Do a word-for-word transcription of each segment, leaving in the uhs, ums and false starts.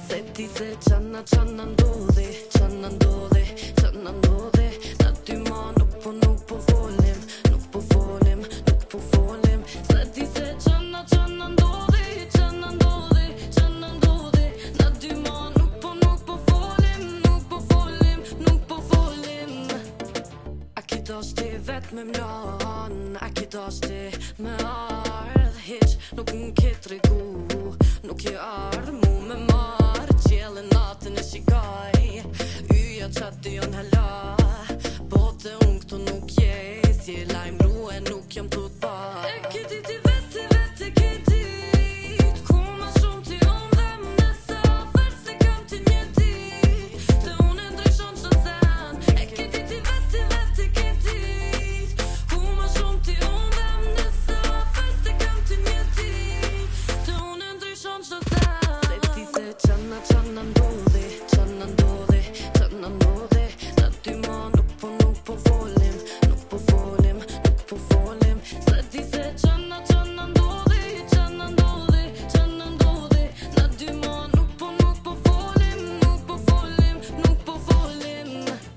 Se ti se qana qana ndodhi, qana ndodhi, qana ndodhi. Na ty ma nuk po nuk po folim, nuk po folim, nuk po folim. Se ti se qana qana ndodhi, qana ndodhi, qana ndodhi. Na ty ma nuk po nuk po folim, nuk po folim, nuk po folim. A ki dash ti vet me mlan, a ki dash ti me ardh hiq, nuk m'ke tregu, nuk je ardh mu me marr. Qjellën natën e shikaj, yja qatë jon hala, bote unë këtu nuk je, si e lajmru e nuk jam tu t'pa. E ki ti ti veti, veti ki ti, ku ma shumë ti unë dhe më sa fër se kam ti një ti, te unë e ndryshon qdo sen. E ki ti ti veti, veti ki ti, ku ma shumë ti unë dhe më sa fër se kam ti një ti, te unë e ndryshon qdo sen. Se ti se qana qana ndodhi, qana ndodhi, qana ndodhi. Na ty ma nuk po nuk po folim, nuk po folim, nuk po folim. Se ti se qana qana ndodhi, qana ndodhi, qana ndodhi. Na ty ma nuk po nuk po folim, nuk po folim, nuk po folim.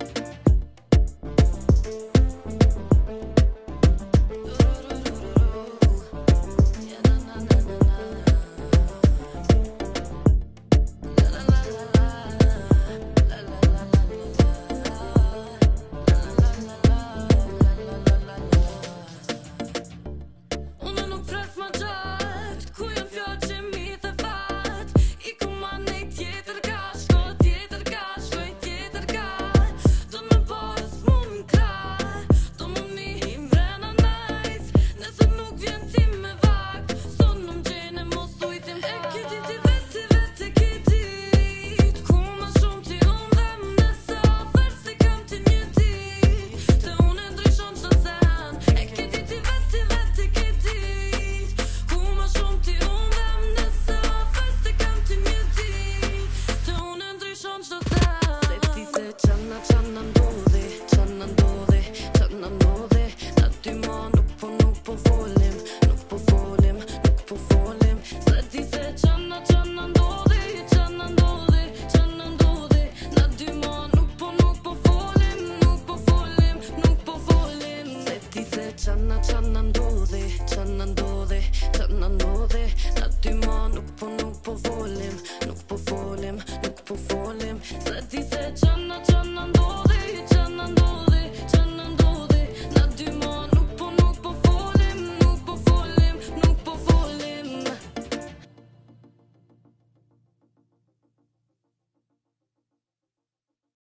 Unë nuk pres ma gjatë, ku jon fjallë që mi the fat. I ku ma nej tjetër ka, shko tjetër ka, shkoj tjetër ka. Do me pas mu m'kraj, do më mi i mvrena najs. Nëse nuk vjen ti me vak, son në m'gjene mos ujtim fat. E ki ti ti veti, veti ki ti, ku ma shumë ti unë dhe më sa fër se kam ti një ti, te unë e ndryshon qdo sen. E ki ti ti veti, veti ki ti, ku ma shumë ti unë dhe më sa fër se kam ti një ti, te unë e ndryshon qdo sen. Se ti se qana qana ndodhi, qana ndodhi, qana ndodhi. Na ty ma nuk po nuk po folim, nuk po folim, nuk po folim. Se ti se qana qana ndodhi, qana ndodhi, qana ndodhi. Na ty ma nuk po nuk po folim, nuk po folim, nuk po folim. Se ti se qana qana ndodhi, qana ndodhi, qana ndodhi. Na ty ma nuk po nuk po folim, nuk po folim, nuk po folim. Se ti se qana qana